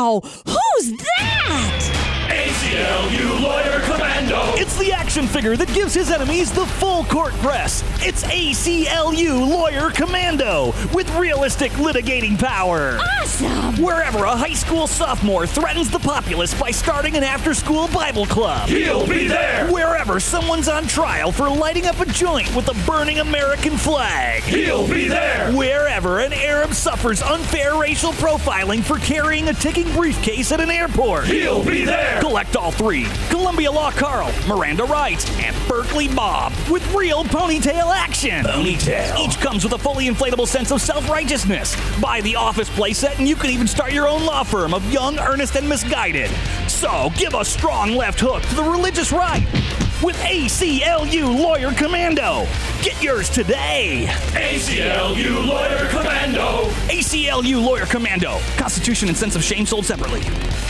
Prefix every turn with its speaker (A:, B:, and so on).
A: Wow! Who's that?
B: ACLU Lawyer Commando!
C: It's the action figure that gives his enemies the full court press. It's ACLU Lawyer Commando with realistic litigating power.
A: Awesome!
C: Wherever a high school sophomore threatens the populace by starting an after-school Bible club.
B: He'll be there!
C: Wherever someone's on trial for lighting up a joint with a burning American flag.
B: He'll be there!
C: Wherever an Arab suffers unfair racial profiling for carrying a ticking briefcase at an airport.
B: He'll be there!
C: Collect all three: Columbia Law Carl, Miranda Wright, and Berkeley Bob with real ponytail action.
B: Ponytail.
C: Each comes with a fully inflatable sense of self-righteousness. Buy the Office playset and you can even start your own law firm of young, earnest, and misguided. So give a strong left hook to the religious right with ACLU Lawyer Commando. Get yours today.
B: ACLU Lawyer Commando!
C: ACLU Lawyer Commando. Constitution and Sense of Shame sold separately.